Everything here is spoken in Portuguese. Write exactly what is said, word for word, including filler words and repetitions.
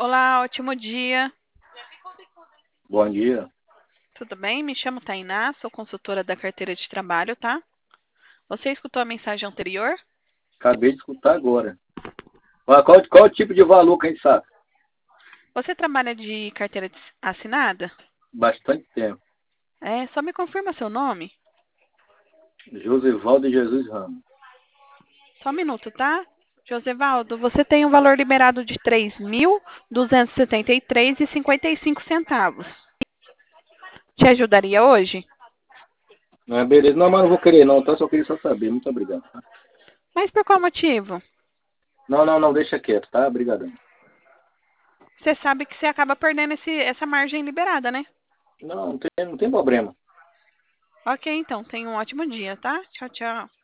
Olá, ótimo dia. Bom dia. Tudo bem? Me chamo Tainá, sou consultora da carteira de trabalho, tá? Você escutou a mensagem anterior? Acabei de escutar agora. Qual, qual, qual o tipo de valor que a gente sabe? Você trabalha de carteira de- assinada? Bastante tempo. É, só me confirma seu nome. Josivaldo Jesus Ramos. Só um minuto, tá? Josevaldo, você tem um valor liberado de três mil duzentos e setenta e três e cinquenta e cinco centavos. Te ajudaria hoje? Não é beleza? Não, mas não vou querer não, tá? Só queria só saber. Muito obrigado. Tá? Mas por qual motivo? Não, não, não, deixa quieto, tá? Obrigadão. Você sabe que você acaba perdendo esse, essa margem liberada, né? Não, não tem, não tem problema. Ok, então, tenha um ótimo dia, tá? Tchau, tchau.